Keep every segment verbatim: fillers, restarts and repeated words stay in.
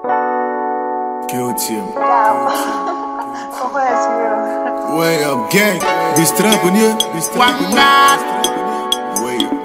Guilty. Yeah. Way up, gang. Be strapping you. Be strapping you. Way up.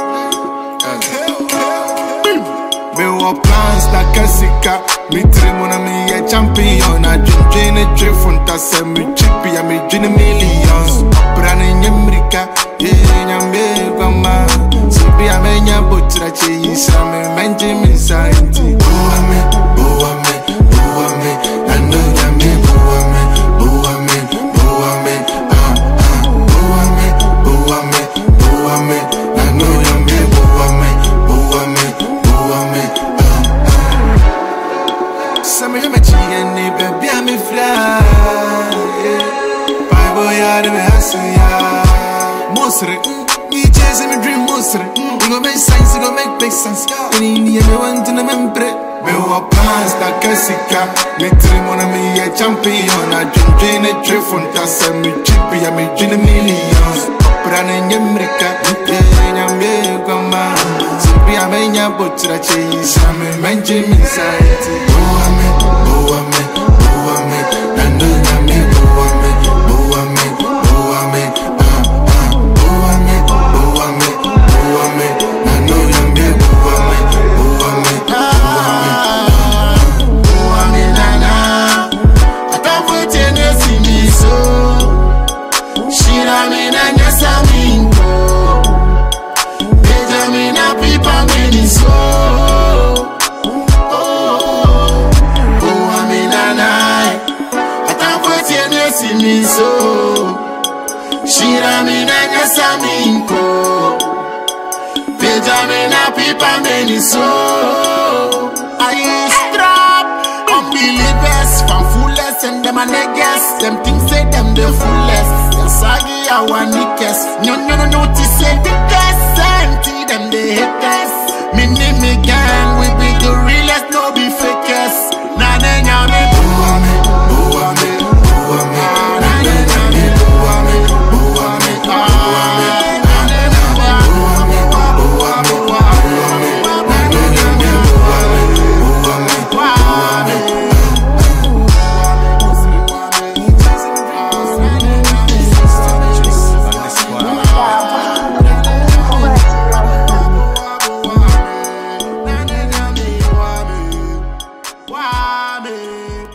Me wa plans na kasika. Me trimona me a champion. A dream a dream funta se me chippy a me dream millions. Brand in America. Yeah, nyambe gama. Sibi a me nyabotra che isa me menji me sainti. Oh ame, oh ame, oh ame. I know nyambe oh ame, oh ame, oh ame. Ah ah, oh ame, oh ame, oh ame. I know nyambe oh ame, oh ame, oh ame. Ah ah. Some of them children baby I'm a fly. Bye boy, I don't hustle ya. Mosre, me chasing me dream mosre. You gon' make sense, you gon' make big sense. And in the end, you want to remember. Me wa plans na kasika. Me trimona me a champion. A dream a dream funta se me chippy a me dream millions. Brand in America, yeah, nyambe gama. Sibi a me nyabotra che isa me menji me saiti. Oh ame, oh ame, oh ame. Nando nyambe oh ame, oh ame, oh ame. Ah ah, oh ame, oh ame, oh ame. Nando nyambe oh ame, oh ame, oh ame. Oh ame nana, atafuti nesi miso. Shira me na nyasa mingo. Beja me na pipa me so. So Shira me na nyasa minko. Beja me na pipa meni so. I strap unbelievers from fullest and them a niggas. Them things say them the fullest. Them sagi a one nickers. No no no notice say the guess.